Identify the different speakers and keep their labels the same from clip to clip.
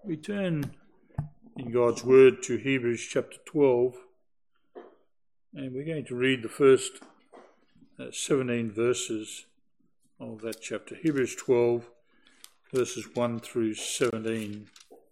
Speaker 1: We turn in God's Word to Hebrews chapter 12, and we're going to read the first 17 verses of that chapter. Hebrews 12, verses 1 through 17.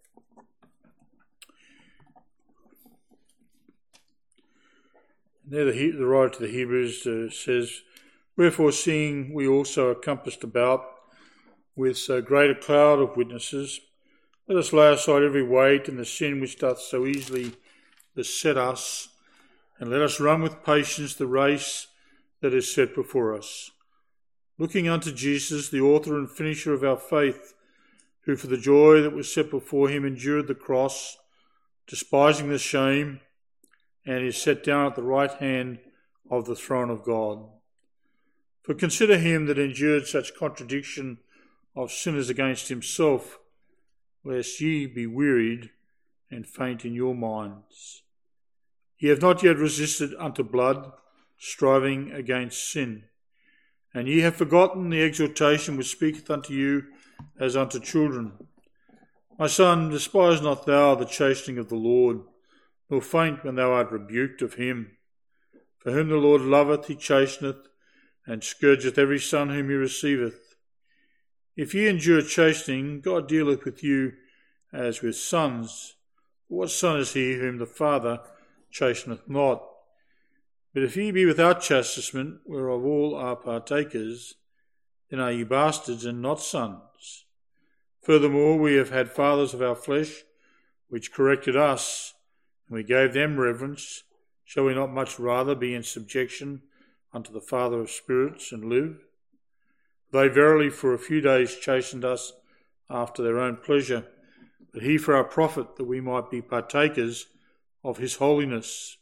Speaker 1: There the writer to the Hebrews says, "Wherefore, seeing we also are compassed about with so great a cloud of witnesses, let us lay aside every weight and the sin which doth so easily beset us, and let us run with patience the race that is set before us, looking unto Jesus, the author and finisher of our faith, who for the joy that was set before him endured the cross, despising the shame, and is set down at the right hand of the throne of God. For consider him that endured such contradiction of sinners against himself, lest ye be wearied and faint in your minds. Ye have not yet resisted unto blood, striving against sin. And ye have forgotten the exhortation which speaketh unto you as unto children. My son, despise not thou the chastening of the Lord, nor faint when thou art rebuked of him. For whom the Lord loveth, he chasteneth, and scourgeth every son whom he receiveth. If ye endure chastening, God dealeth with you as with sons. For what son is he whom the Father chasteneth not? But if ye be without chastisement, whereof all are partakers, then are ye bastards and not sons. Furthermore, we have had fathers of our flesh, which corrected us, and we gave them reverence. Shall we not much rather be in subjection unto the Father of spirits and live? They verily for a few days chastened us after their own pleasure, but he for our profit, that we might be partakers of his holiness.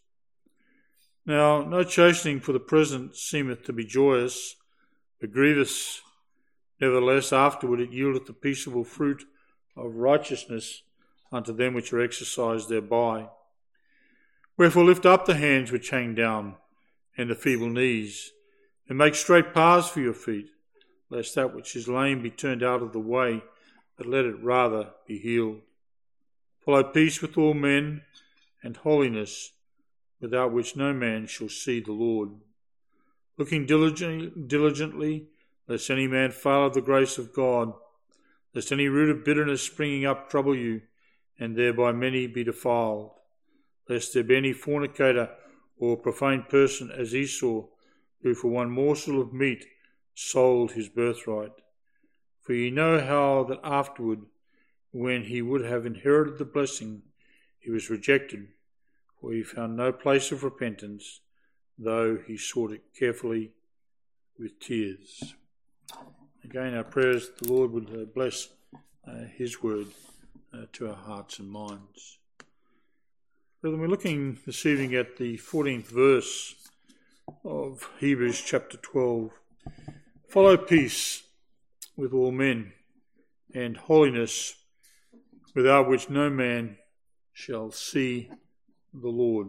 Speaker 1: Now no chastening for the present seemeth to be joyous, but grievous. Nevertheless afterward it yieldeth the peaceable fruit of righteousness unto them which are exercised thereby. Wherefore lift up the hands which hang down, and the feeble knees, and make straight paths for your feet, lest that which is lame be turned out of the way, but let it rather be healed. Follow peace with all men, and holiness, without which no man shall see the Lord. Looking diligently, lest any man fail of the grace of God, lest any root of bitterness springing up trouble you, and thereby many be defiled. Lest there be any fornicator or profane person as Esau, who for one morsel of meat sold his birthright. For ye know how that afterward, when he would have inherited the blessing, he was rejected, for he found no place of repentance, though he sought it carefully with tears." Again, our prayers that the Lord would bless his word to our hearts and minds. Brethren, we're looking this evening at the 14th verse of Hebrews chapter 12. Follow peace with all men, and holiness, without which no man shall see the Lord.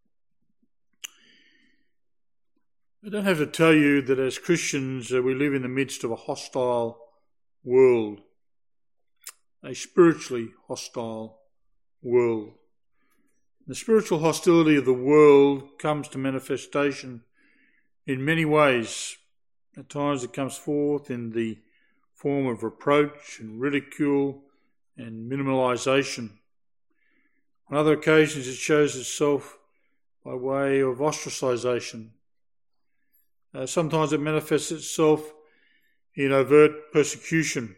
Speaker 1: I don't have to tell you that as Christians we live in the midst of a hostile world, a spiritually hostile world. The spiritual hostility of the world comes to manifestation in many ways. At times it comes forth in the form of reproach and ridicule and minimalisation. On other occasions it shows itself by way of ostracisation. Sometimes it manifests itself in overt persecution.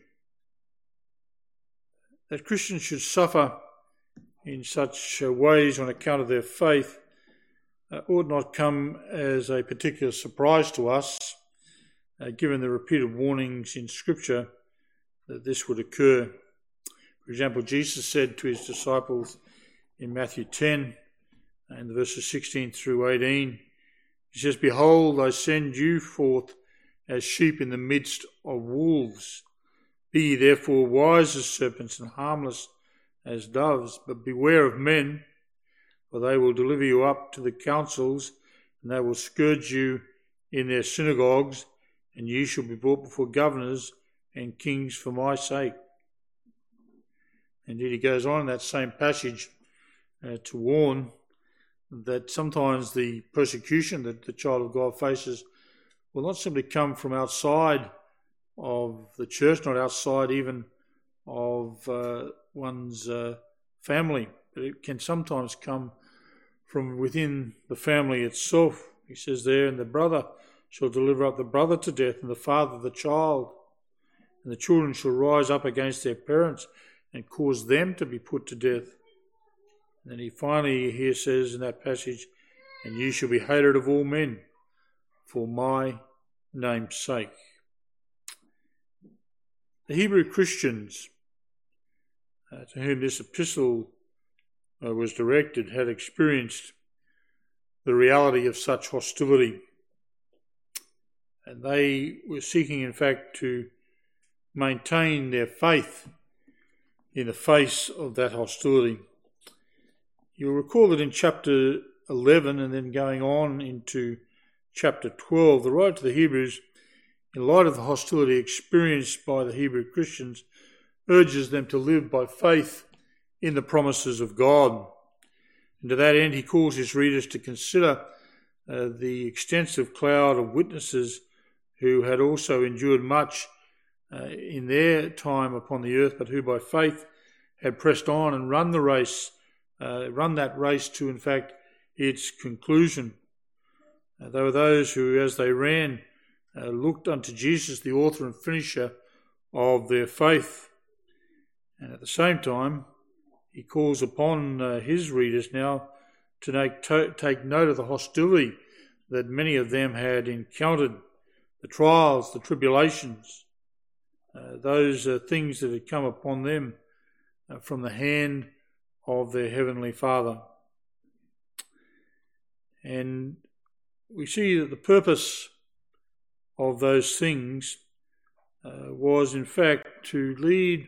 Speaker 1: That Christians should suffer in such ways on account of their faith ought not come as a particular surprise to us, given the repeated warnings in Scripture that this would occur. For example, Jesus said to his disciples in Matthew 10, and the verses 16 through 18, he says, "Behold, I send you forth as sheep in the midst of wolves. Be ye therefore wise as serpents and harmless as doves, but beware of men, for they will deliver you up to the councils, and they will scourge you in their synagogues, and ye shall be brought before governors and kings for my sake, Indeed, he goes on in that same passage to warn that sometimes the persecution that the child of God faces will not simply come from outside of the church, not outside even of one's family, but it can sometimes come from within the family itself. He says there, and the brother shall deliver up the brother to death, and the father the child, and the children shall rise up against their parents and cause them to be put to death. And then he finally here says in that passage, and ye shall be hated of all men for my name's sake. The Hebrew Christians to whom this epistle was directed had experienced the reality of such hostility. And they were seeking, in fact, to maintain their faith in the face of that hostility. You'll recall that in chapter 11 and then going on into chapter 12, the writer to the Hebrews, in light of the hostility experienced by the Hebrew Christians, urges them to live by faith in the promises of God. And to that end, he calls his readers to consider the extensive cloud of witnesses who had also endured much in their time upon the earth, but who by faith had pressed on and run that race to, in fact, its conclusion. They were those who, as they ran, looked unto Jesus, the author and finisher of their faith. And at the same time, he calls upon his readers now to take note of the hostility that many of them had encountered, the trials, the tribulations, those things that had come upon them from the hand of their Heavenly Father. And we see that the purpose of those things was, in fact, to lead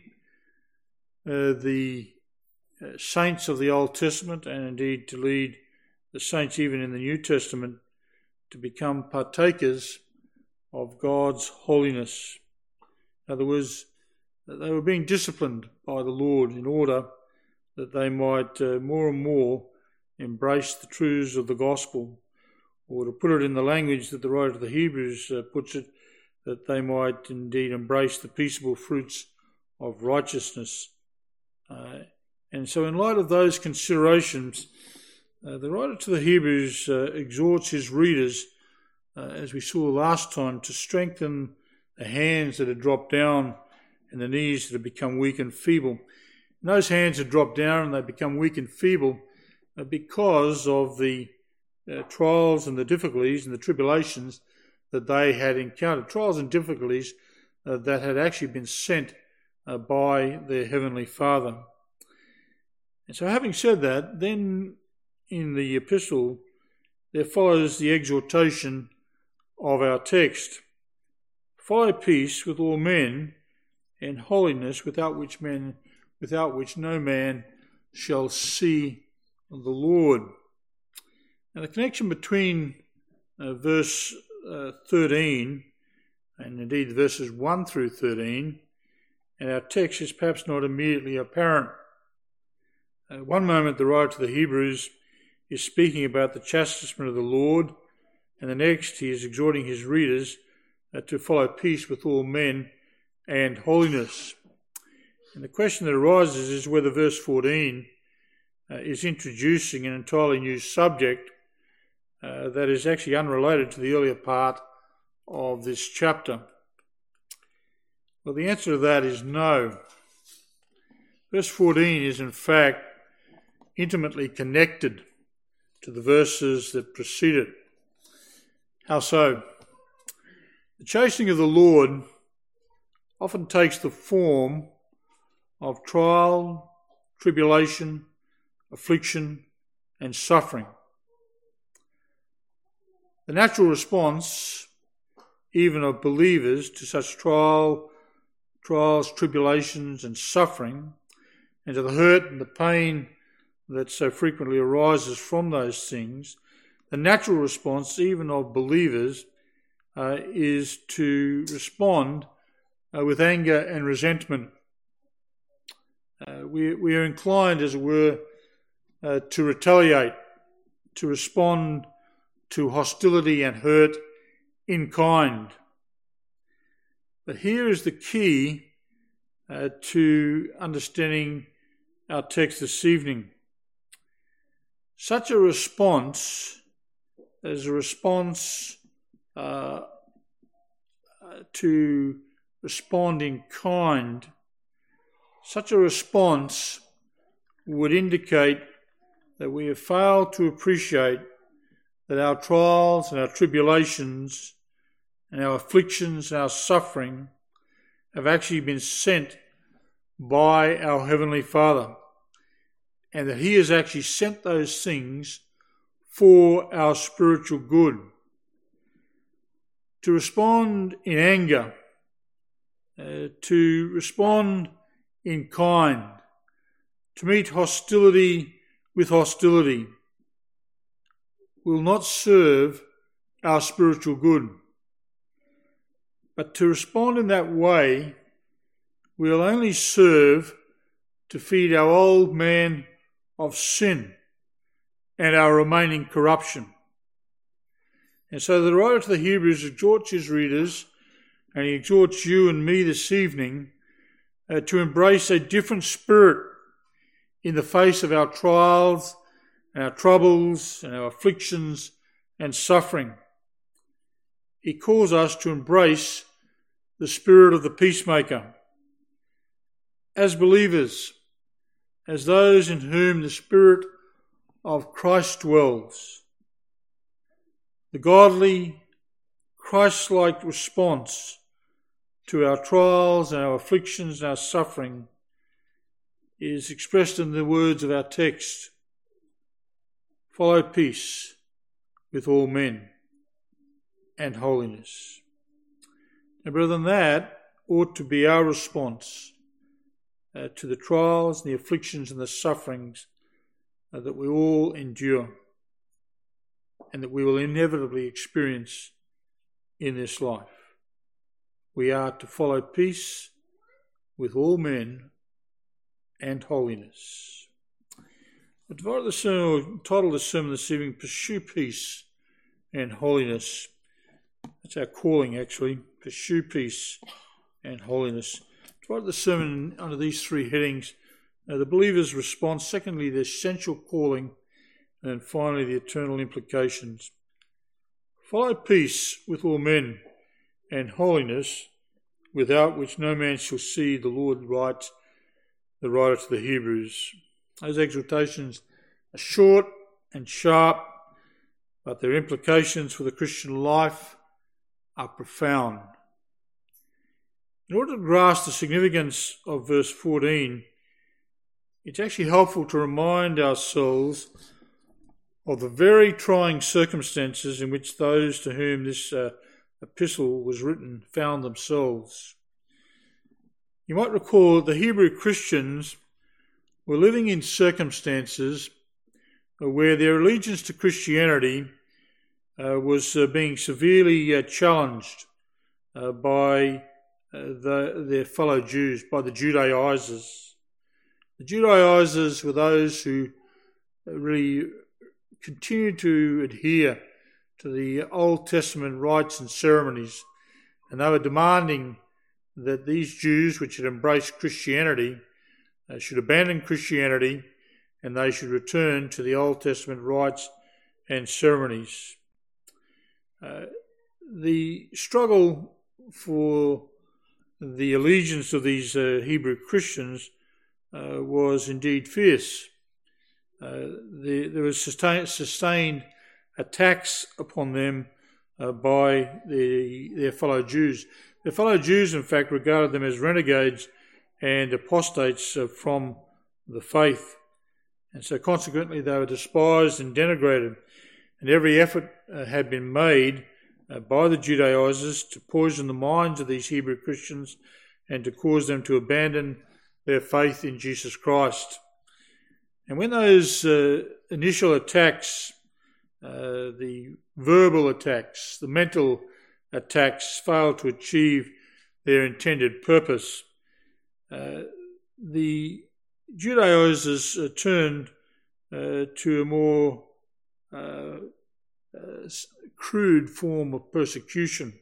Speaker 1: the saints of the Old Testament, and indeed to lead the saints even in the New Testament, to become partakers of God's holiness. In other words, they were being disciplined by the Lord in order that they might more and more embrace the truths of the gospel, or to put it in the language that the writer of the Hebrews puts it, that they might indeed embrace the peaceable fruits of righteousness. And so in light of those considerations, the writer to the Hebrews exhorts his readers, as we saw last time, to strengthen the hands that had dropped down and the knees that had become weak and feeble. And those hands had dropped down and they become weak and feeble because of the trials and the difficulties and the tribulations that they had encountered, trials and difficulties that had actually been sent by their Heavenly Father. And so having said that, then in the epistle there follows the exhortation of our text. Follow peace with all men and holiness, without which no man shall see the Lord. Now the connection between verse 13 and indeed verses 1 through 13 and our text is perhaps not immediately apparent. At one moment the writer to the Hebrews is speaking about the chastisement of the Lord, and the next he is exhorting his readers to follow peace with all men and holiness. And the question that arises is whether verse 14 is introducing an entirely new subject that is actually unrelated to the earlier part of this chapter. Well, the answer to that is no. Verse 14 is in fact intimately connected to the verses that precede it. How so? The chastening of the Lord often takes the form of trial, tribulation, affliction, and suffering. The natural response, even of believers, to such trials, tribulations, and suffering, and to the hurt and the pain that so frequently arises from those things, the natural response, even of believers, is to respond with anger and resentment. we are inclined, as it were, to retaliate, to respond to hostility and hurt in kind. But here is the key to understanding our text this evening. Such a response as a response to respond in kind, such a response would indicate that we have failed to appreciate that our trials and our tribulations and our afflictions and our suffering have actually been sent by our Heavenly Father, and that He has actually sent those things for our spiritual good. To respond in anger, to respond in kind, to meet hostility with hostility, will not serve our spiritual good. But to respond in that way will only serve to feed our old man of sin and our remaining corruption. And so the writer to the Hebrews exhorts his readers, and he exhorts you and me this evening, to embrace a different spirit in the face of our trials, and our troubles, and our afflictions and suffering. He calls us to embrace the spirit of the peacemaker. As believers, as those in whom the Spirit of Christ dwells, the godly, Christ-like response to our trials and our afflictions and our suffering is expressed in the words of our text: follow peace with all men and holiness. And brethren, that ought to be our response to the trials and the afflictions and the sufferings that we all endure and that we will inevitably experience in this life. We are to follow peace with all men and holiness. The title of the sermon this evening, Pursue Peace and Holiness. That's our calling, actually. Pursue peace and holiness. To write the sermon under these three headings: the believer's response, secondly, the essential calling, and finally, the eternal implications. Follow peace with all men and holiness, without which no man shall see the Lord, writes the writer to the Hebrews. Those exhortations are short and sharp, but their implications for the Christian life are profound. In order to grasp the significance of verse 14, it's actually helpful to remind ourselves of the very trying circumstances in which those to whom this epistle was written found themselves. You might recall that the Hebrew Christians were living in circumstances where their allegiance to Christianity was being severely challenged by their fellow Jews, by the Judaizers. The Judaizers were those who really continued to adhere to the Old Testament rites and ceremonies, and they were demanding that these Jews, which had embraced Christianity, should abandon Christianity and they should return to the Old Testament rites and ceremonies. The struggle for the allegiance of these Hebrew Christians was indeed fierce. There was sustained attacks upon them by their fellow Jews. Their fellow Jews, in fact, regarded them as renegades and apostates from the faith. And so consequently they were despised and denigrated. And every effort had been made by the Judaizers to poison the minds of these Hebrew Christians and to cause them to abandon their faith in Jesus Christ. And when those initial attacks, the verbal attacks, the mental attacks, failed to achieve their intended purpose, the Judaizers turned to a more crude form of persecution.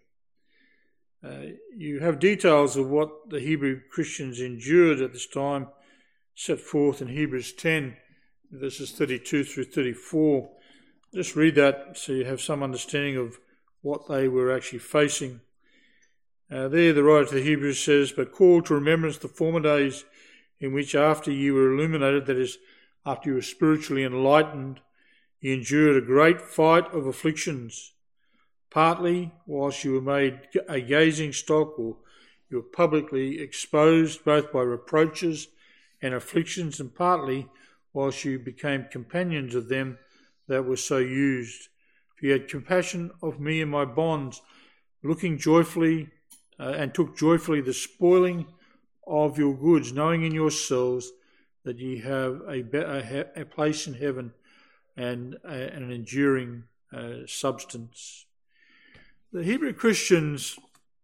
Speaker 1: You have details of what the Hebrew Christians endured at this time set forth in Hebrews 10, verses 32 through 34. Just read that so you have some understanding of what they were actually facing. There the writer to the Hebrews says, "But call to remembrance the former days in which after you were illuminated," that is, after you were spiritually enlightened, you endured a great fight of afflictions, partly whilst you were made a gazing stock, or you were publicly exposed both by reproaches and afflictions, and partly whilst you became companions of them that were so used. For you had compassion of me and my bonds, looking joyfully and took joyfully the spoiling of your goods, knowing in yourselves that ye have a place in heaven and an enduring substance. The Hebrew Christians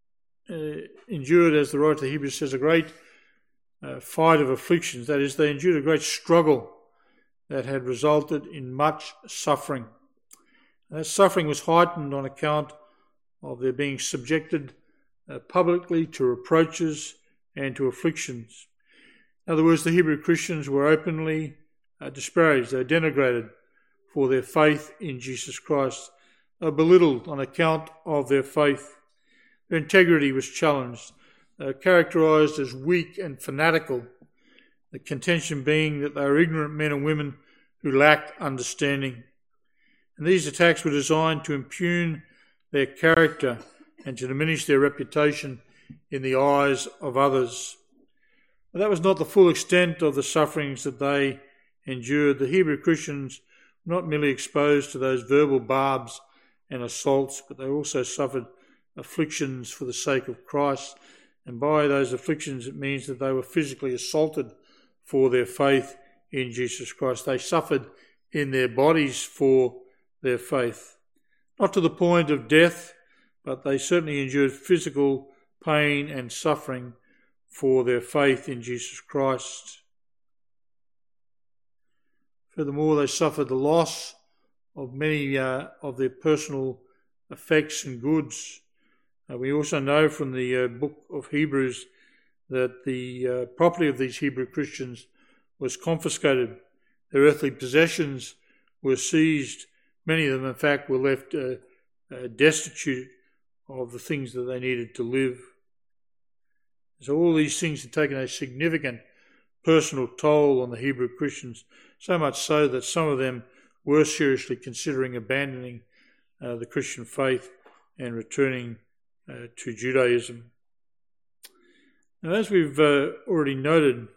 Speaker 1: endured, as the writer of the Hebrews says, a great fight of afflictions. That is, they endured a great struggle that had resulted in much suffering. That suffering was heightened on account of their being subjected publicly to reproaches and to afflictions. In other words, the Hebrew Christians were openly disparaged, they were denigrated for their faith in Jesus Christ, belittled on account of their faith. Their integrity was challenged, characterized as weak and fanatical, the contention being that they were ignorant men and women who lacked understanding. And these attacks were designed to impugn their character and to diminish their reputation in the eyes of others. But that was not the full extent of the sufferings that they endured. The Hebrew Christians were not merely exposed to those verbal barbs and assaults, but they also suffered afflictions for the sake of Christ. And by those afflictions, it means that they were physically assaulted for their faith in Jesus Christ. They suffered in their bodies for their faith. Not to the point of death, but they certainly endured physical pain and suffering for their faith in Jesus Christ. Furthermore, they suffered the loss of many of their personal effects and goods. We also know from the book of Hebrews that the property of these Hebrew Christians was confiscated. Their earthly possessions were seized. Many of them, in fact, were left destitute of the things that they needed to live. So all these things had taken a significant personal toll on the Hebrew Christians, so much so that some of them were seriously considering abandoning the Christian faith and returning to Judaism. Now, as we've already noted,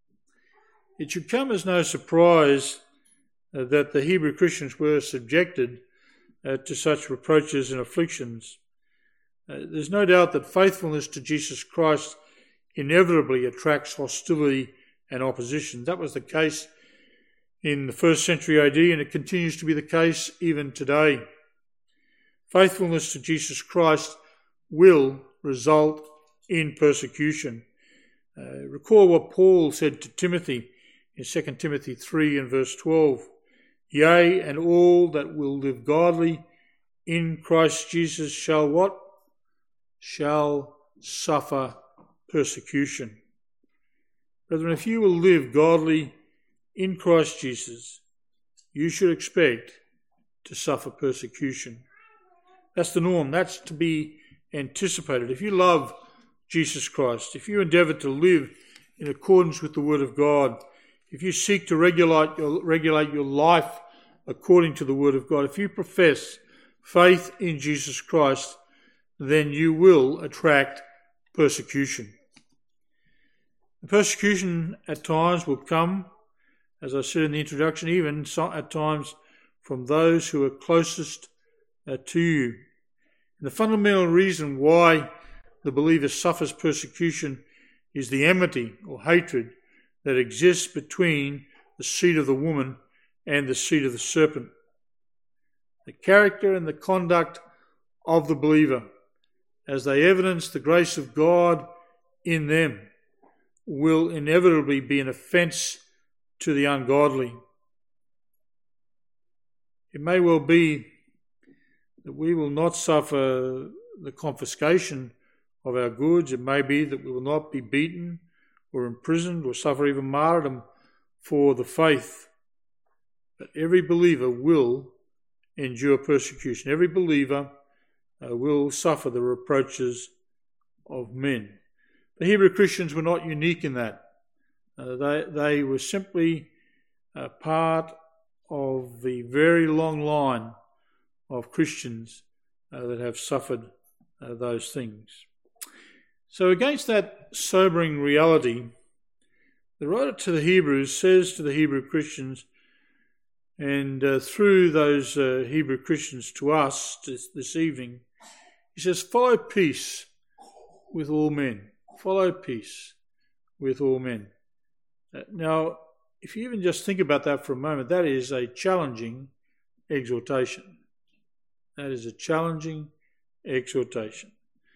Speaker 1: it should come as no surprise that the Hebrew Christians were subjected to such reproaches and afflictions. There's no doubt that faithfulness to Jesus Christ inevitably attracts hostility and opposition. That was the case in the 1st century AD, and it continues to be the case even today. Faithfulness to Jesus Christ will result in persecution. Recall what Paul said to Timothy in 2 Timothy 3 and verse 12. Yea, and all that will live godly in Christ Jesus shall what? Shall suffer persecution. Brethren, if you will live godly in Christ Jesus, you should expect to suffer persecution. That's the norm. That's to be anticipated. If you love Jesus Christ, if you endeavour to live in accordance with the Word of God, if you seek to regulate your life according to the Word of God, if you profess faith in Jesus Christ, then you will attract persecution. The persecution at times will come, as I said in the introduction, even at times from those who are closest to you. And the fundamental reason why the believer suffers persecution is the enmity or hatred that exists between the seed of the woman and the seed of the serpent. The character and the conduct of the believer, as they evidence the grace of God in them, will inevitably be an offence to the ungodly. It may well be that we will not suffer the confiscation of our goods. It may be that we will not be beaten or imprisoned or suffer even martyrdom for the faith. But every believer will endure persecution. Every believer will suffer the reproaches of men. The Hebrew Christians were not unique in that. They were simply part of the very long line of Christians that have suffered those things. So against that sobering reality, the writer to the Hebrews says to the Hebrew Christians, and through those Hebrew Christians to us this evening, he says, follow peace with all men. Follow peace with all men. Now, if you even just think about that for a moment, that is a challenging exhortation. That is a challenging exhortation.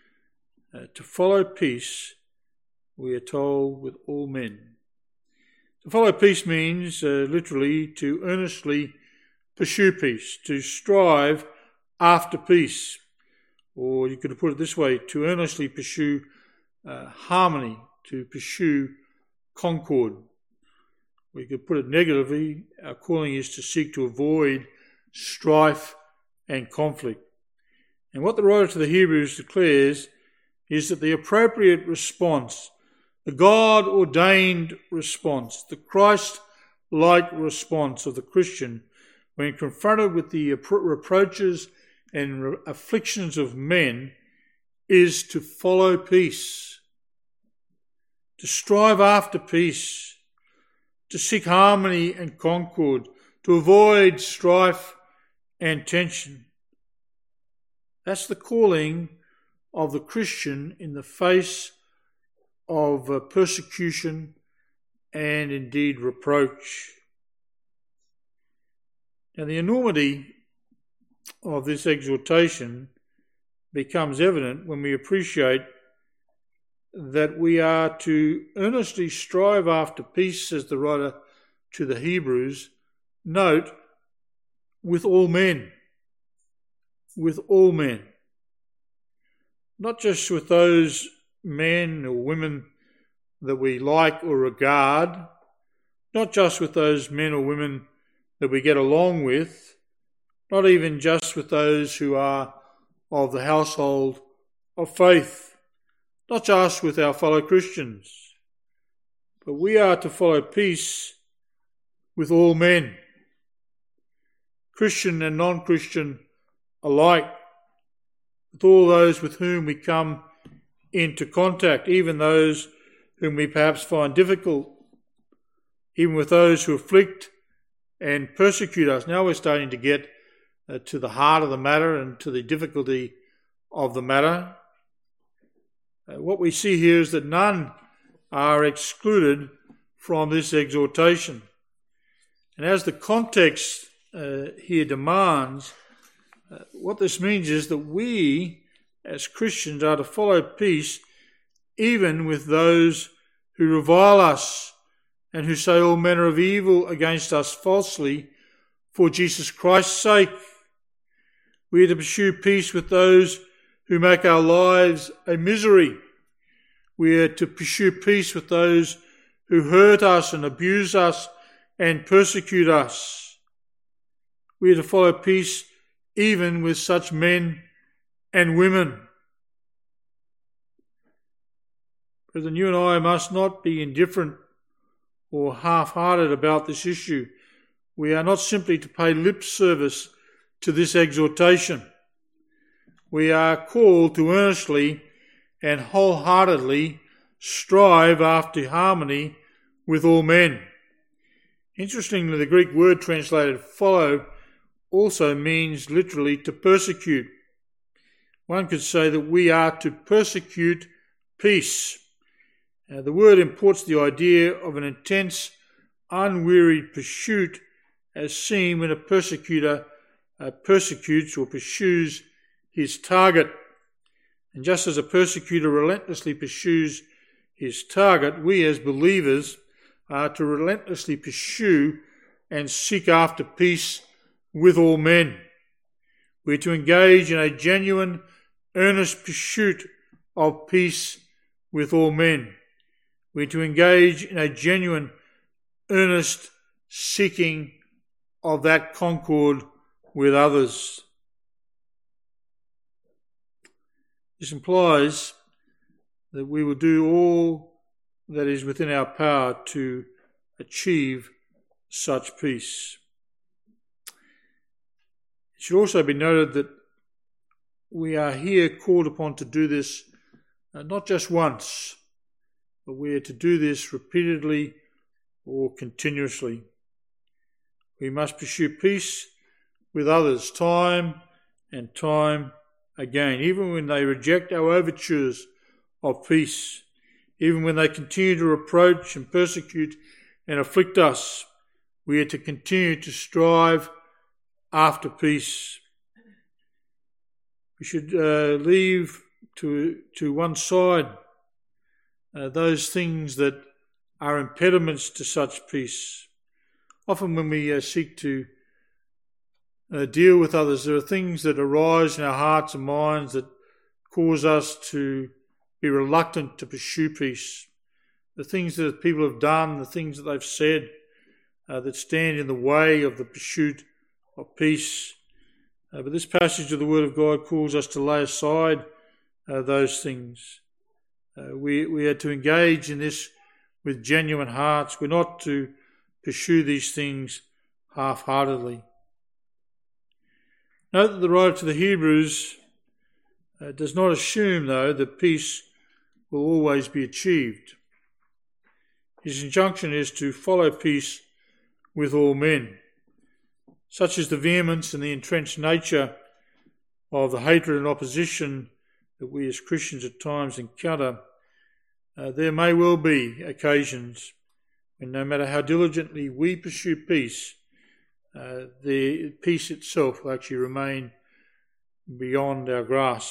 Speaker 1: To follow peace, we are told, with all men. To follow peace means literally to earnestly pursue peace, to strive after peace. Or you could put it this way, to earnestly pursue harmony, to pursue concord. We could put it negatively, our calling is to seek to avoid strife and conflict. And what the writer to the Hebrews declares is that the appropriate response, the God-ordained response, the Christ-like response of the Christian when confronted with the reproaches and afflictions of men is to follow peace, to strive after peace, to seek harmony and concord, to avoid strife and tension. That's the calling of the Christian in the face of persecution and indeed reproach. Now, the enormity of this exhortation becomes evident when we appreciate that we are to earnestly strive after peace, says the writer to the Hebrews, note, with all men. With all men. Not just with those men or women that we like or regard, not just with those men or women that we get along with, not even just with those who are of the household of faith, not just with our fellow Christians, but we are to follow peace with all men, Christian and non-Christian alike, with all those with whom we come into contact, even those whom we perhaps find difficult, even with those who afflict and persecute us. Now we're starting to get to the heart of the matter and to the difficulty of the matter. What we see here is that none are excluded from this exhortation. And as the context here demands, what this means is that we, as Christians, are to follow peace even with those who revile us and who say all manner of evil against us falsely for Jesus Christ's sake. We are to pursue peace with those who make our lives a misery. We are to pursue peace with those who hurt us and abuse us and persecute us. We are to follow peace even with such men and women. Brethren, you and I must not be indifferent or half-hearted about this issue. We are not simply to pay lip service to this exhortation. We are called to earnestly and wholeheartedly strive after harmony with all men. Interestingly, the Greek word translated follow also means literally to persecute. One could say that we are to persecute peace. The word imports the idea of an intense, unwearied pursuit as seen when a persecutor persecutes or pursues his target. And just as a persecutor relentlessly pursues his target, we as believers are to relentlessly pursue and seek after peace with all men. We're to engage in a genuine, earnest pursuit of peace with all men. We're to engage in a genuine, earnest seeking of that concord with others. This implies that we will do all that is within our power to achieve such peace. It should also be noted that we are here called upon to do this not just once, but we are to do this repeatedly or continuously. We must pursue peace with others time and time again, even when they reject our overtures of peace, even when they continue to reproach and persecute and afflict us. We are to continue to strive after peace. We should leave to one side those things that are impediments to such peace. Often when we seek to deal with others, there are things that arise in our hearts and minds that cause us to be reluctant to pursue peace. The things that people have done, the things that they've said that stand in the way of the pursuit of peace. But this passage of the Word of God calls us to lay aside those things. We are to engage in this with genuine hearts. We're not to pursue these things half-heartedly. Note that the writer to the Hebrews does not assume, though, that peace will always be achieved. His injunction is to follow peace with all men. Such is the vehemence and the entrenched nature of the hatred and opposition that we as Christians at times encounter. There may well be occasions when no matter how diligently we pursue peace, the peace itself will actually remain beyond our grasp.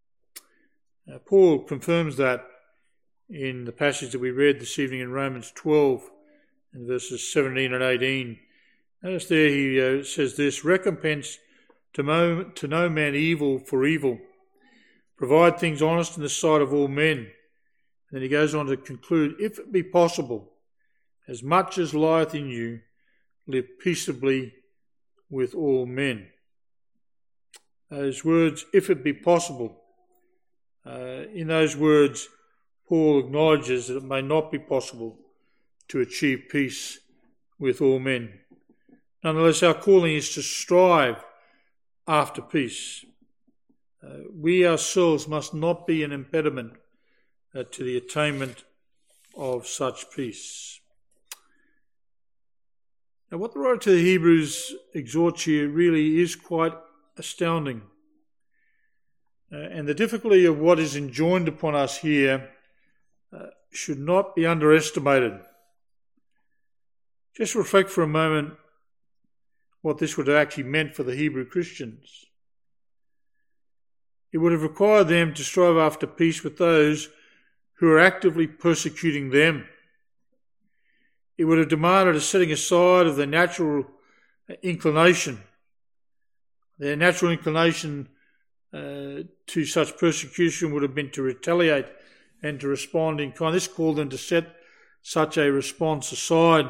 Speaker 1: Paul confirms that in the passage that we read this evening in Romans 12 and verses 17 and 18. Notice there he says this: recompense to no man evil for evil. Provide things honest in the sight of all men. And then he goes on to conclude, if it be possible, as much as lieth in you, live peaceably with all men. Those words, if it be possible, in those words, Paul acknowledges that it may not be possible to achieve peace with all men. Nonetheless, our calling is to strive after peace. We ourselves must not be an impediment to the attainment of such peace. Now, what the writer to the Hebrews exhorts here really is quite astounding. And the difficulty of what is enjoined upon us here should not be underestimated. Just reflect for a moment what this would have actually meant for the Hebrew Christians. It would have required them to strive after peace with those who are actively persecuting them. It would have demanded a setting aside of their natural inclination. Their natural inclination to such persecution would have been to retaliate and to respond in kind. This called them to set such a response aside.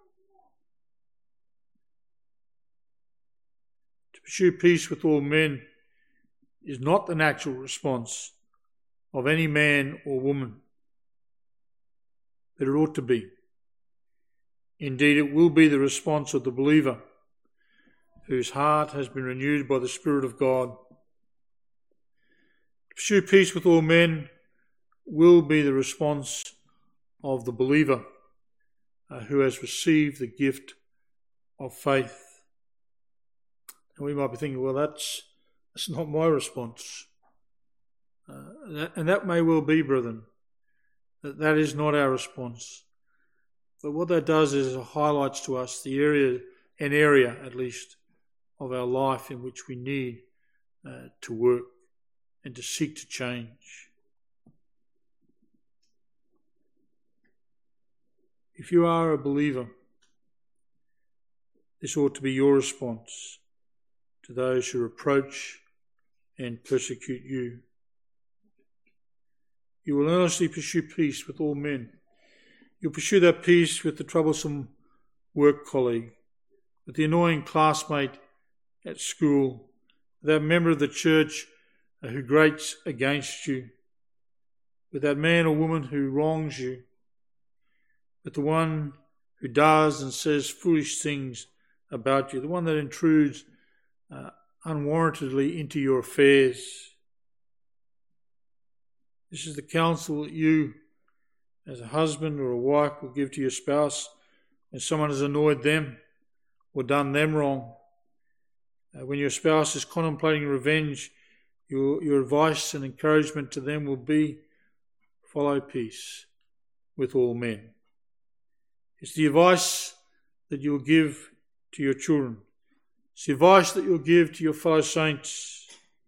Speaker 1: To pursue peace with all men is not the natural response of any man or woman, but it ought to be. Indeed, it will be the response of the believer whose heart has been renewed by the Spirit of God. To pursue peace with all men will be the response of the believer who has received the gift of faith. And we might be thinking, well, that's not my response. And that may well be, brethren, that is not our response. But what that does is it highlights to us an area at least, of our life in which we need to work and to seek to change. If you are a believer, this ought to be your response to those who reproach and persecute you. You will earnestly pursue peace with all men. You'll pursue that peace with the troublesome work colleague, with the annoying classmate at school, with that member of the church who grates against you, with that man or woman who wrongs you, with the one who does and says foolish things about you, the one that intrudes unwarrantedly into your affairs. This is the counsel that you, as a husband or a wife, will give to your spouse when someone has annoyed them or done them wrong. When your spouse is contemplating revenge, your advice and encouragement to them will be, follow peace with all men. It's the advice that you'll give to your children. It's the advice that you'll give to your fellow saints.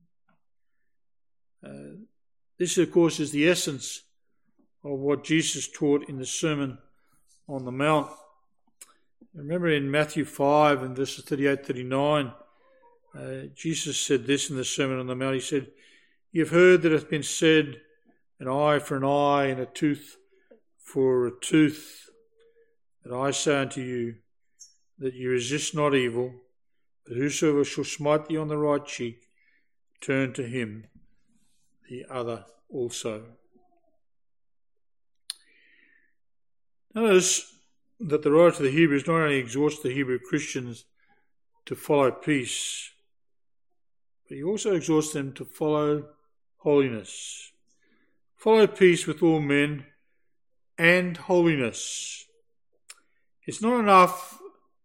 Speaker 1: This, of course, is the essence of what Jesus taught in the Sermon on the Mount. Remember in Matthew 5 and verses 38-39, Jesus said this in the Sermon on the Mount. He said, "You've heard that it hath been said, an eye for an eye and a tooth for a tooth. But I say unto you, that you resist not evil, but whosoever shall smite thee on the right cheek, turn to him the other also." Notice that the writer to the Hebrews not only exhorts the Hebrew Christians to follow peace, but he also exhorts them to follow holiness. Follow peace with all men and holiness. It's not enough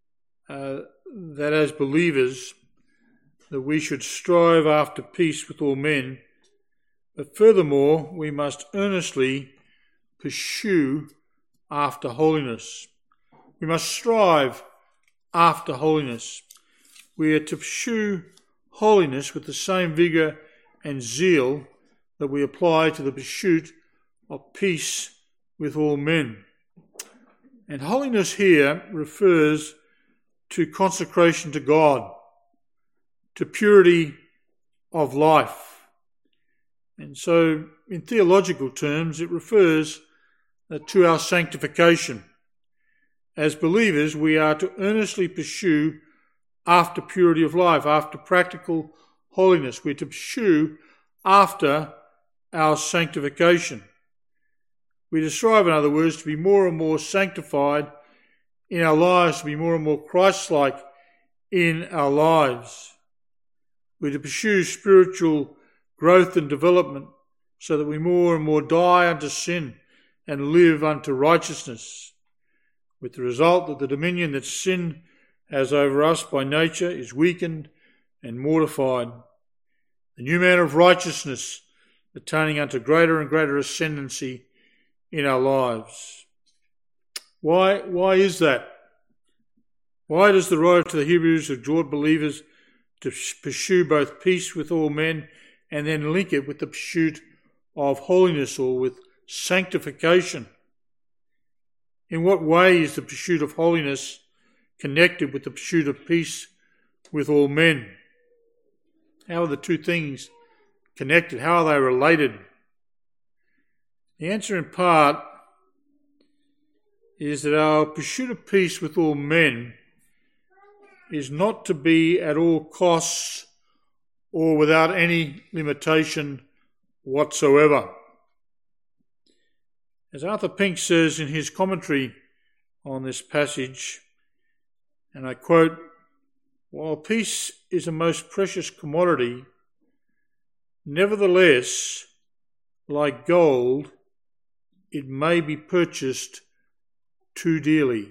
Speaker 1: that as believers that we should strive after peace with all men, but furthermore we must earnestly pursue after holiness. We must strive after holiness. We are to pursue holiness with the same vigour and zeal that we apply to the pursuit of peace with all men. And holiness here refers to consecration to God, to purity of life. And so, in theological terms, it refers to our sanctification. As believers, we are to earnestly pursue after purity of life, after practical holiness. We're to pursue after our sanctification. We to strive, in other words, to be more and more sanctified in our lives, to be more and more Christ-like in our lives. We're to pursue spiritual growth and development so that we more and more die unto sin and live unto righteousness, with the result that the dominion that sin has over us by nature is weakened and mortified. The new man of righteousness attaining unto greater and greater ascendancy in our lives. Why is that? Why does the writer to the Hebrews exhort believers to pursue both peace with all men and then link it with the pursuit of holiness or with sanctification? In what way is the pursuit of holiness connected with the pursuit of peace with all men? How are the two things connected? How are they related? The answer in part is that our pursuit of peace with all men is not to be at all costs or without any limitation whatsoever. As Arthur Pink says in his commentary on this passage, and I quote, "While peace is a most precious commodity, nevertheless, like gold, it may be purchased too dearly."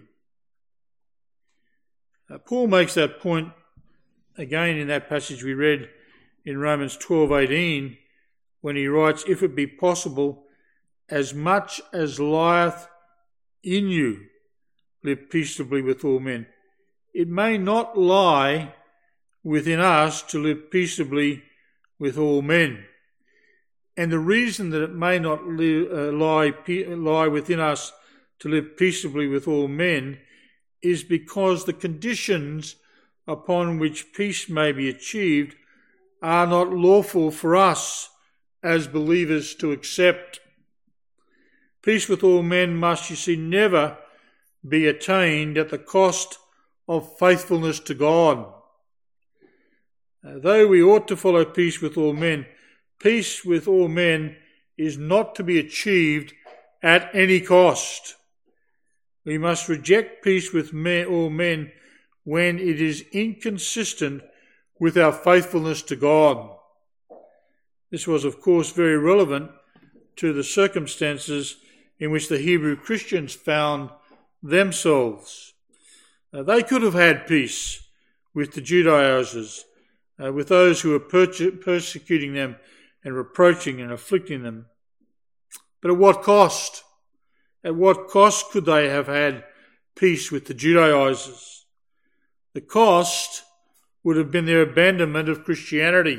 Speaker 1: Paul makes that point again in that passage we read in Romans 12:18, when he writes, "If it be possible, as much as lieth in you, live peaceably with all men." It may not lie within us to live peaceably with all men. And the reason that it may not lie within us to live peaceably with all men is because the conditions upon which peace may be achieved are not lawful for us as believers to accept. Peace with all men must, you see, never be attained at the cost of faithfulness to God. Though we ought to follow peace with all men, peace with all men is not to be achieved at any cost. We must reject peace with all men when it is inconsistent with our faithfulness to God. This was, of course, very relevant to the circumstances in which the Hebrew Christians found themselves. They could have had peace with the Judaizers, with those who were persecuting them and reproaching and afflicting them. But at what cost? At what cost could they have had peace with the Judaizers? The cost would have been their abandonment of Christianity.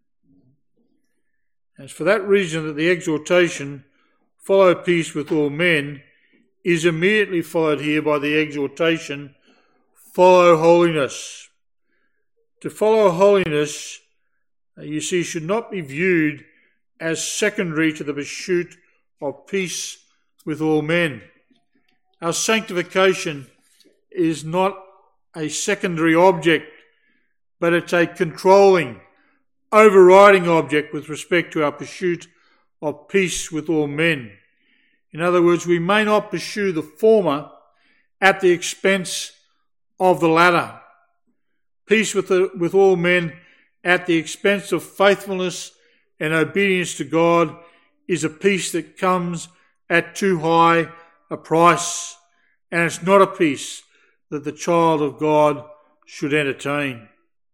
Speaker 1: And it's for that reason that the exhortation, follow peace with all men, is immediately followed here by the exhortation, follow holiness. To follow holiness, you see, should not be viewed as secondary to the pursuit of peace with all men. Our sanctification is not a secondary object, but it's a controlling, overriding object with respect to our pursuit of peace with all men. In other words, we may not pursue the former at the expense of the latter. Peace with all men at the expense of faithfulness and obedience to God is a peace that comes at too high a price, and it's not a peace that the child of God should entertain.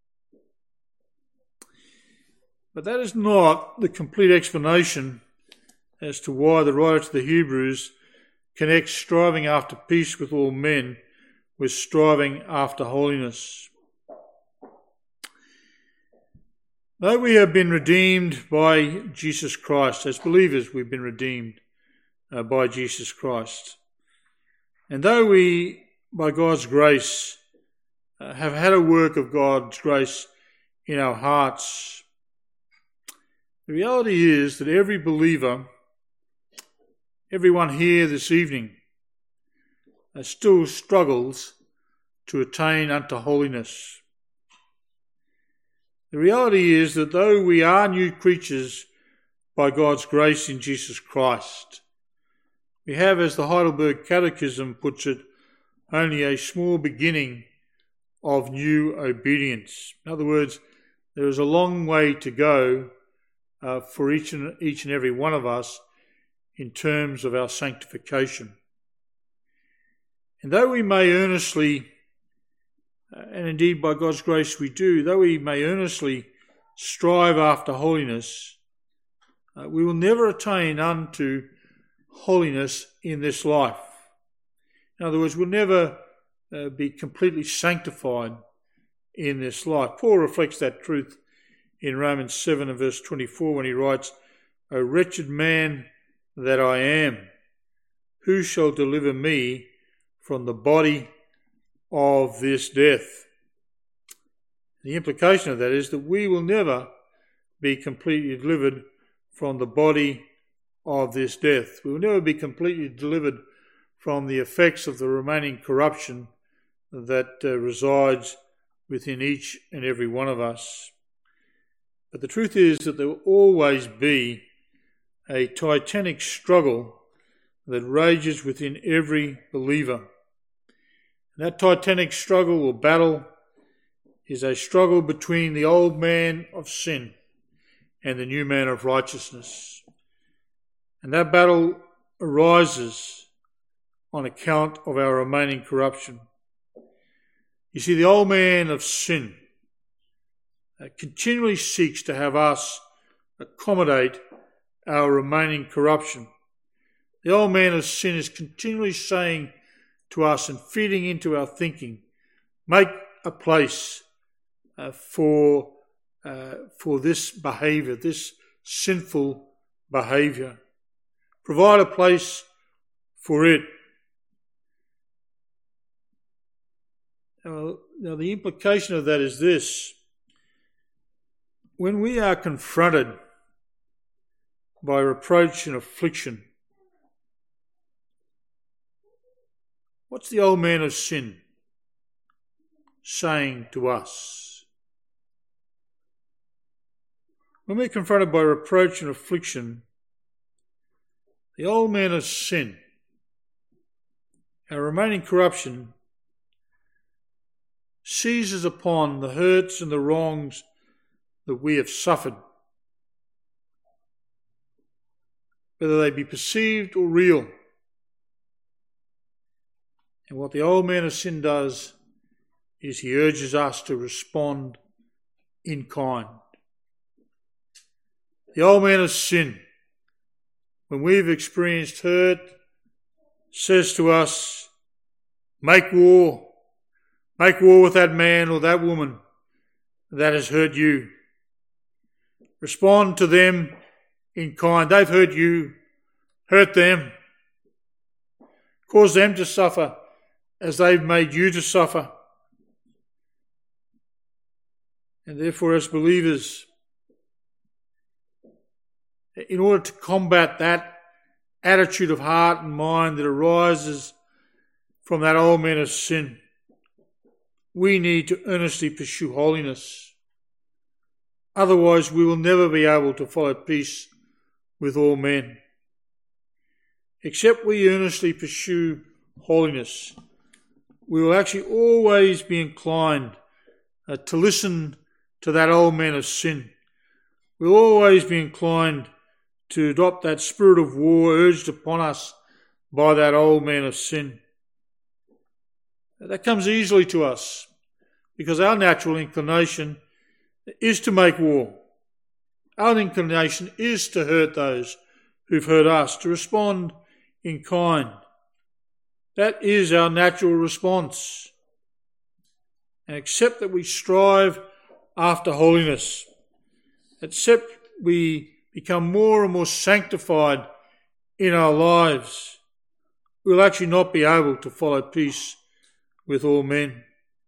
Speaker 1: But that is not the complete explanation as to why the writer to the Hebrews connects striving after peace with all men with striving after holiness. Though we have been redeemed by Jesus Christ, as believers we've been redeemed by Jesus Christ, and though we, by God's grace, have had a work of God's grace in our hearts, the reality is that every believer, everyone here this evening, still struggles to attain unto holiness. The reality is that though we are new creatures by God's grace in Jesus Christ, we have, as the Heidelberg Catechism puts it, only a small beginning of new obedience. In other words, there is a long way to go for each and every one of us in terms of our sanctification. And though we may earnestly, and indeed by God's grace we do, though we may earnestly strive after holiness, we will never attain unto holiness in this life. In other words, we'll never be completely sanctified in this life. Paul reflects that truth in Romans 7 and verse 24 when he writes, O wretched man that I am, who shall deliver me from the body of this death? The implication of that is that we will never be completely delivered from the body of this death. We will never be completely delivered from the effects of the remaining corruption that resides within each and every one of us. But the truth is that there will always be a titanic struggle that rages within every believer. And that titanic struggle or battle is a struggle between the old man of sin and the new man of righteousness. And that battle arises on account of our remaining corruption. You see, the old man of sin continually seeks to have us accommodate our remaining corruption. The old man of sin is continually saying to us and feeding into our thinking, make a place for this behaviour, this sinful behaviour. Provide a place for it Now, the implication of that is this. When we are confronted by reproach and affliction, what's the old man of sin saying to us? When we're confronted by reproach and affliction, the old man of sin, our remaining corruption, seizes upon the hurts and the wrongs that we have suffered, whether they be perceived or real. And what the old man of sin does is he urges us to respond in kind. The old man of sin, when we've experienced hurt, says to us, make war with that man or that woman that has hurt you. Respond to them in kind. They've hurt you. Hurt them. Cause them to suffer as they've made you to suffer. And therefore, as believers, in order to combat that attitude of heart and mind that arises from that old man of sin, we need to earnestly pursue holiness. Otherwise, we will never be able to follow peace with all men. Except we earnestly pursue holiness, we will actually always be inclined to listen to that old man of sin. We'll always be inclined to adopt that spirit of war urged upon us by that old man of sin. That comes easily to us because our natural inclination is to make war. Our inclination is to hurt those who've hurt us, to respond in kind. That is our natural response. And except that we strive after holiness, except we become more and more sanctified in our lives, we'll actually not be able to follow peace with all men.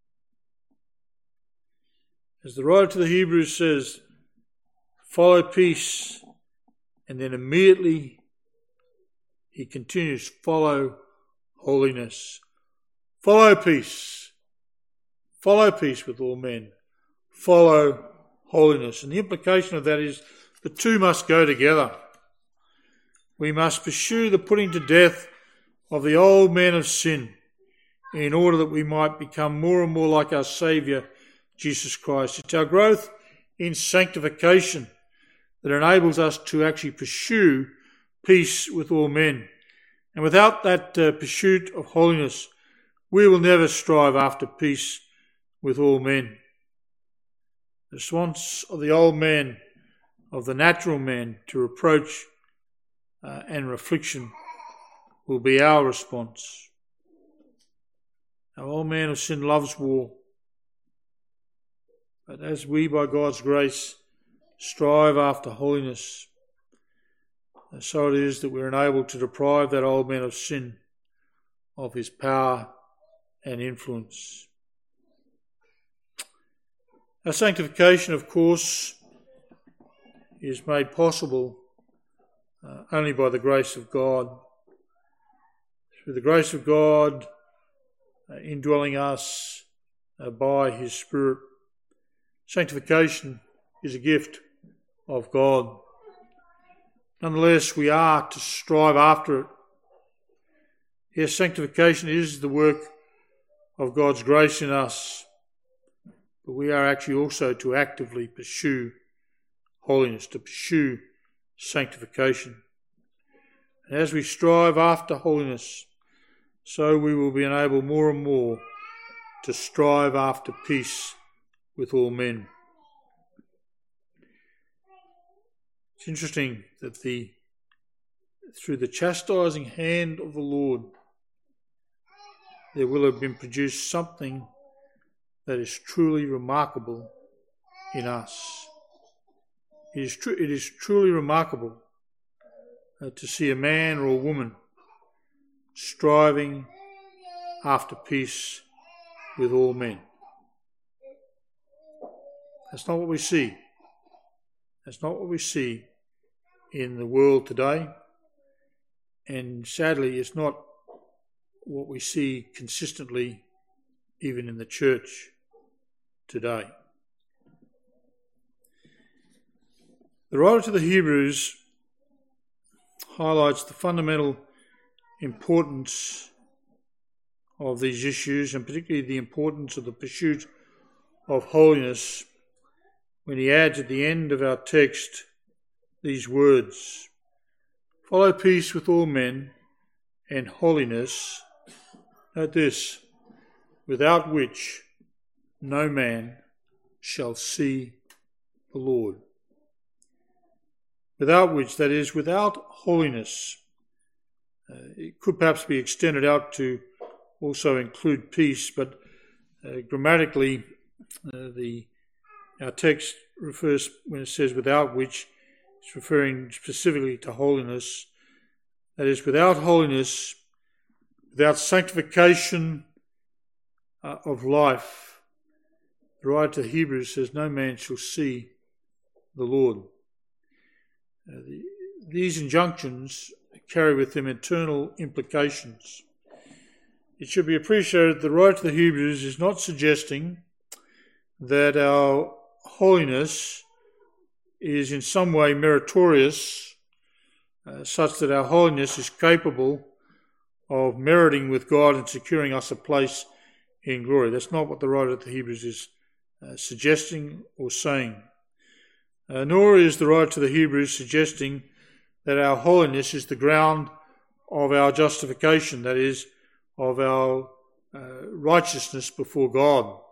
Speaker 1: As the writer to the Hebrews says, follow peace, and then immediately he continues, follow holiness. Follow peace. Follow peace with all men. Follow holiness. And the implication of that is the two must go together. We must pursue the putting to death of the old man of sin in order that we might become more and more like our Saviour, Jesus Christ. It's our growth in sanctification that enables us to actually pursue peace with all men. And without that pursuit of holiness, we will never strive after peace with all men. The response of the old man, of the natural man, to reproach and affliction will be our response. Our old man of sin loves war. But as we, by God's grace, strive after holiness, so it is that we're enabled to deprive that old man of sin of his power and influence. Our sanctification, of course, is made possible only by the grace of God. Through the grace of God indwelling us by his Spirit. Sanctification is a gift of God. Nonetheless, we are to strive after it. Yes, sanctification is the work of God's grace in us, but we are actually also to actively pursue holiness, to pursue sanctification. And as we strive after holiness, so we will be enabled more and more to strive after peace with all men. It's interesting that through the chastising hand of the Lord, there will have been produced something that is truly remarkable in us. It is truly remarkable to see a man or a woman striving after peace with all men. That's not what we see. That's not what we see in the world today. And sadly, it's not what we see consistently even in the church today. The writer to the Hebrews highlights the fundamental importance of these issues, and particularly the importance of the pursuit of holiness, when he adds at the end of our text these words: "Follow peace with all men and holiness," note this, "without which no man shall see the Lord." Without which, that is, without holiness. It could perhaps be extended out to also include peace, but grammatically, our text refers, when it says without which, it's referring specifically to holiness. That is, without holiness, without sanctification of life, the writer to Hebrews says, no man shall see the Lord. These injunctions carry with them eternal implications. It should be appreciated that the writer to the Hebrews is not suggesting that our holiness is in some way meritorious, such that our holiness is capable of meriting with God and securing us a place in glory. That's not what the writer to the Hebrews is suggesting or saying. Nor is the writer to the Hebrews suggesting that our holiness is the ground of our justification, that is, of our righteousness before God.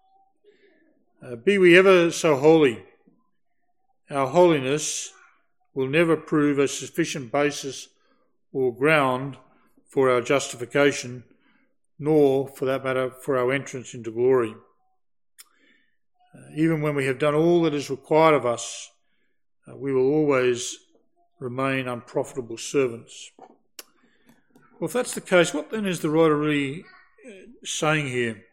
Speaker 1: Be we ever so holy, our holiness will never prove a sufficient basis or ground for our justification, nor, for that matter, for our entrance into glory. Even when we have done all that is required of us, we will always remain unprofitable servants. Well, if that's the case, what then is the writer really saying here?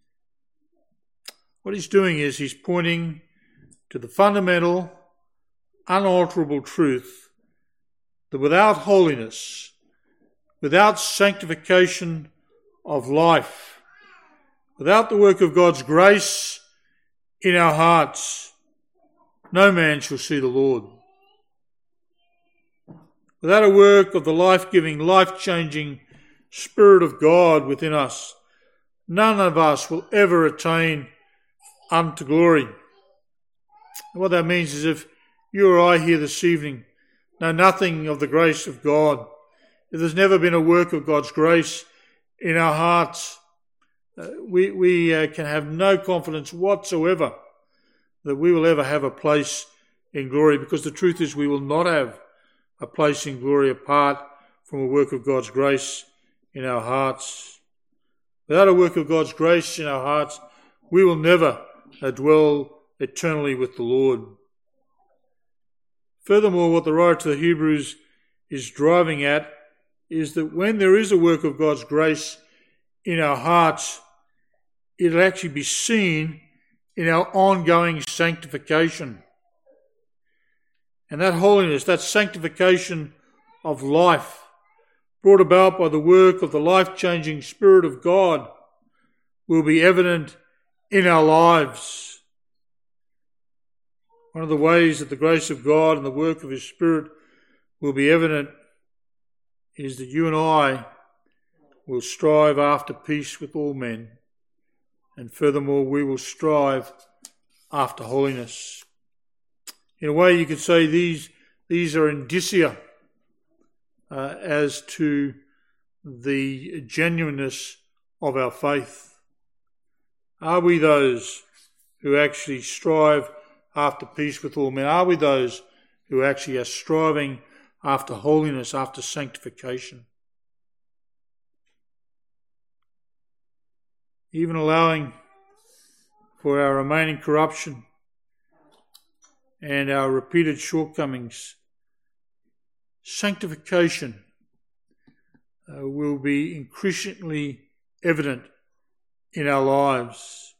Speaker 1: What he's doing is he's pointing to the fundamental, unalterable truth that without holiness, without sanctification of life, without the work of God's grace in our hearts, no man shall see the Lord. Without a work of the life-giving, life-changing Spirit of God within us, none of us will ever attain unto glory. And what that means is if you or I here this evening know nothing of the grace of God, if there's never been a work of God's grace in our hearts, we can have no confidence whatsoever that we will ever have a place in glory, because the truth is we will not have a place in glory apart from a work of God's grace in our hearts. Without a work of God's grace in our hearts, we will never dwell eternally with the Lord. Furthermore, what the writer to the Hebrews is driving at is that when there is a work of God's grace in our hearts, it'll actually be seen in our ongoing sanctification. And that holiness, that sanctification of life, brought about by the work of the life-changing Spirit of God, will be evident in our lives. One of the ways that the grace of God and the work of His Spirit will be evident is that you and I will strive after peace with all men, and furthermore we will strive after holiness. In a way you could say these are indicia as to the genuineness of our faith. Are we those who actually strive after peace with all men? Are we those who actually are striving after holiness, after sanctification? Even allowing for our remaining corruption and our repeated shortcomings, sanctification will be increasingly evident in our lives.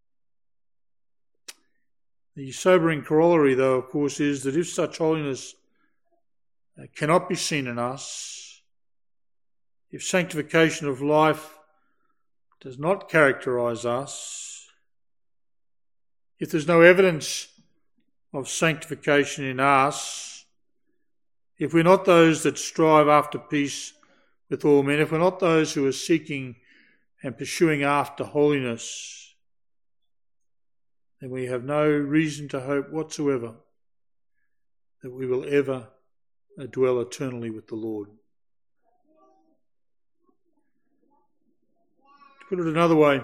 Speaker 1: The sobering corollary, though, of course, is that if such holiness cannot be seen in us, if sanctification of life does not characterise us, if there's no evidence of sanctification in us, if we're not those that strive after peace with all men, if we're not those who are seeking and pursuing after holiness, then we have no reason to hope whatsoever that we will ever dwell eternally with the Lord. To put it another way,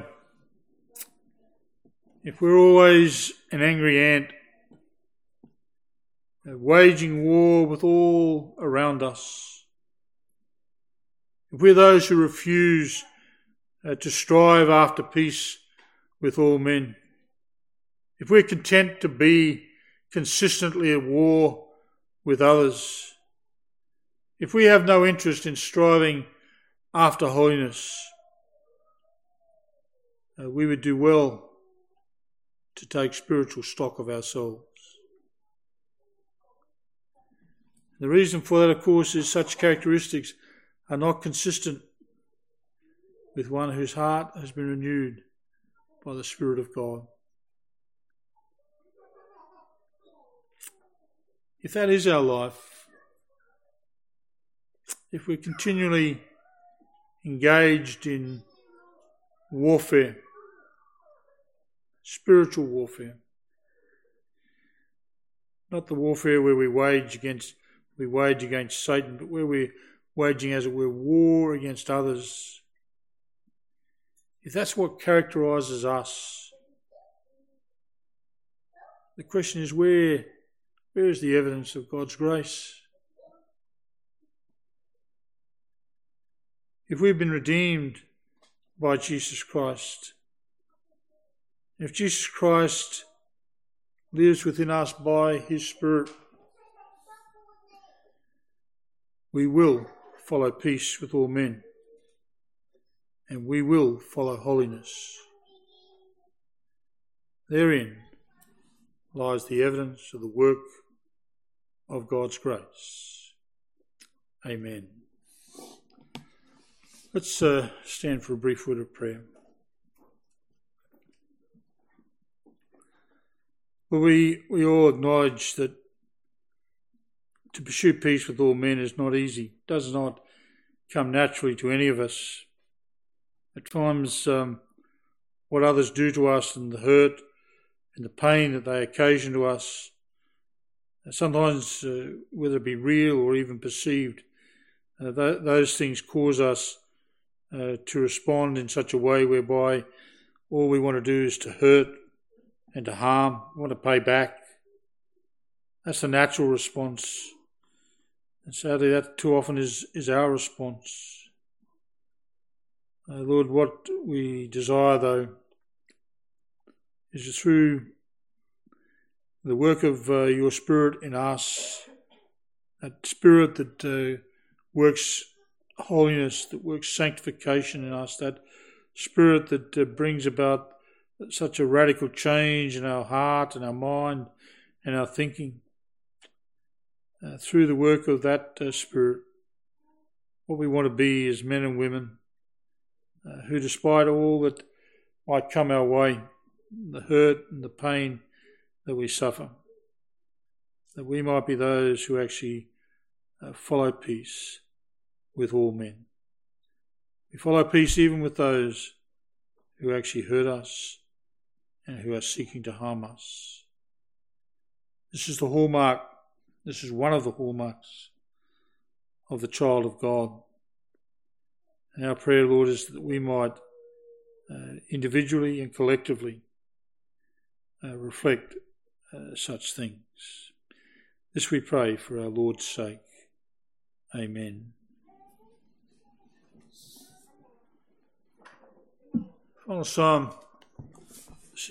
Speaker 1: if we're always an angry ant, waging war with all around us, if we're those who refuse to strive after peace with all men, if we're content to be consistently at war with others, if we have no interest in striving after holiness, we would do well to take spiritual stock of ourselves. The reason for that, of course, is such characteristics are not consistent with one whose heart has been renewed by the Spirit of God. If that is our life, if we're continually engaged in warfare, spiritual warfare, not the warfare where we wage against Satan, but where we're waging, as it were, war against others, if that's what characterises us, the question is, where is the evidence of God's grace? If we've been redeemed by Jesus Christ, if Jesus Christ lives within us by his Spirit, we will follow peace with all men, and we will follow holiness. Therein lies the evidence of the work of God's grace. Amen. Let's stand for a brief word of prayer. Well, we all acknowledge that to pursue peace with all men is not easy. It does not come naturally to any of us. At times, what others do to us and the hurt and the pain that they occasion to us, sometimes whether it be real or even perceived, those things cause us to respond in such a way whereby all we want to do is to hurt and to harm, we want to pay back. That's the natural response. And sadly, that too often is our response. Lord, what we desire, though, is through the work of your Spirit in us, that Spirit that works holiness, that works sanctification in us, that Spirit that brings about such a radical change in our heart and our mind and our thinking. Through the work of that Spirit, what we want to be is men and women who, despite all that might come our way, the hurt and the pain that we suffer, that we might be those who actually follow peace with all men. We follow peace even with those who actually hurt us and who are seeking to harm us. This is the hallmark. This is one of the hallmarks of the child of God. And our prayer, Lord, is that we might individually and collectively reflect such things. This we pray for our Lord's sake. Amen. Final Psalm